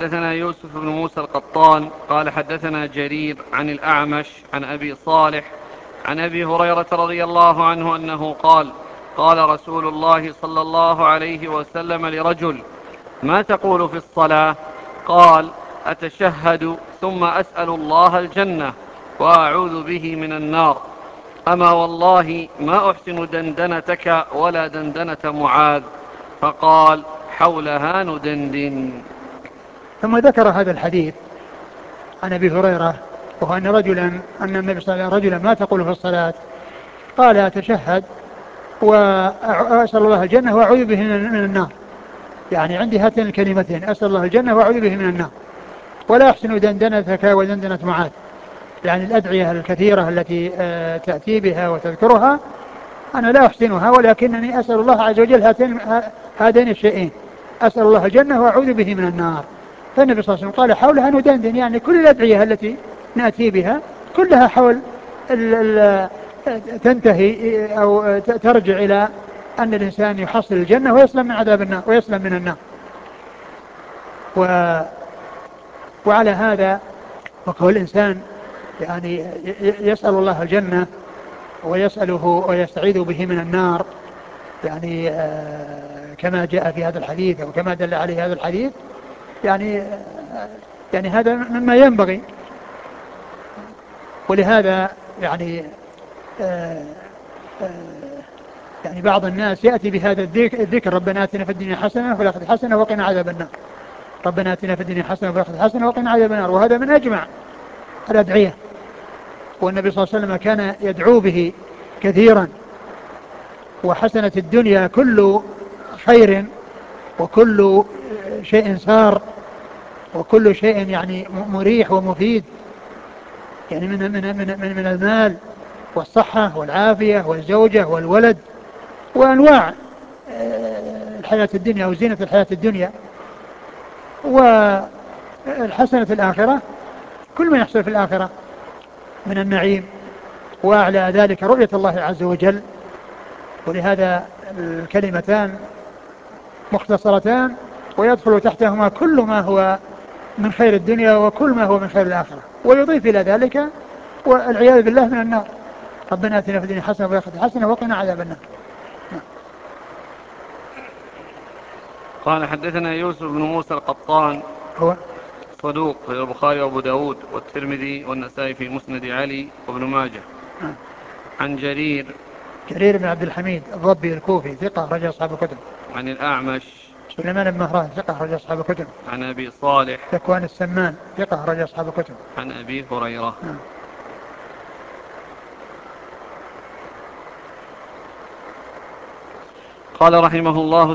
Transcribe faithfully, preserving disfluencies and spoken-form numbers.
حدثنا يوسف بن موسى القطان قال حدثنا جرير عن الأعمش عن أبي صالح عن أبي هريرة رضي الله عنه أنه قال قال رسول الله صلى الله عليه وسلم لرجل: ما تقول في الصلاة؟ قال: أتشهد ثم أسأل الله الجنة وأعوذ به من النار. أما والله ما أحسن دندنتك ولا دندنة معاذ. فقال: حولها ندندن. ثم ذكر هذا الحديث عن أبي هريرة، وهو أن رجلا أن النبي صلى الله عليه وسلم: رجلا ما تقول في الصلاة؟ قال: أتشهد وأسأل الله الجنة وأعوذ به من النار. يعني عندي هاتين الكلمتين: أسأل الله الجنة وأعوذ به من النار، ولا أحسن دندنتك ودندنة معاذ. يعني الأدعية الكثيرة التي تأتي بها وتذكرها أنا لا أحسنها، ولكنني أسأل الله عز وجل هاتين هذين الشيئين: أسأل الله الجنة وأعوذ به من النار. فالنبي صلى الله عليه وسلم قال: حولها ندندن، يعني كل الأدعية التي نأتي بها كلها حول ال ال تنتهي أو ترجع إلى أن الإنسان يحصل الجنة ويسلم من عذاب النار ويسلم من النار. و وعلى هذا فكل الإنسان يعني يسأل الله الجنة ويسأله ويستعيذ به من النار، يعني كما جاء في هذا الحديث وكما دل عليه هذا الحديث، يعني يعني هذا مما ينبغي. ولهذا يعني يعني بعض الناس يأتي بهذا الذكر: ربنا آتنا في الدنيا حسنة وفي الآخرة حسنة وقنا عذاب النار. ربنا آتنا في الدنيا حسنة وفي الآخرة حسنة وقنا عذاب النار. وهذا من أجمع الأدعية، والنبي صلى الله عليه وسلم كان يدعو به كثيرا. وحسنة الدنيا كل خير وكل شيء سار وكل شيء يعني مريح ومفيد، يعني من من من من, من المال والصحة والعافية والزوجة والولد وأنواع الحياة الدنيا وزينة الحياة الدنيا. والحسنة في الآخرة كل ما يحصل في الآخرة من النعيم، وأعلى ذلك رؤية الله عز وجل. ولهذا الكلمتان مختصرتان ويدخل تحتهما كل ما هو من خير الدنيا وكل ما هو من خير الآخرة، ويضيف إلى ذلك والعياذ بالله من النار: ربنا آتنا في الدنيا حسنة وفي الآخرة حسنة وقنا عذاب النار. قال حدثنا يوسف بن موسى القطان هو صدوق في البخاري وابو داود والترمذي والنسائي في مسند علي وابن ماجه. عن جرير جرير بن عبد الحميد الضبي الكوفي ثقة رجل أصحاب الكتب. عن الأعمش سليمان بن مهران ثقة رجل أصحاب الكتب. عن أبي صالح ذكوان السمان ثقة رجل أصحاب الكتب. عن أبي هريرة. نعم. قال رحمه الله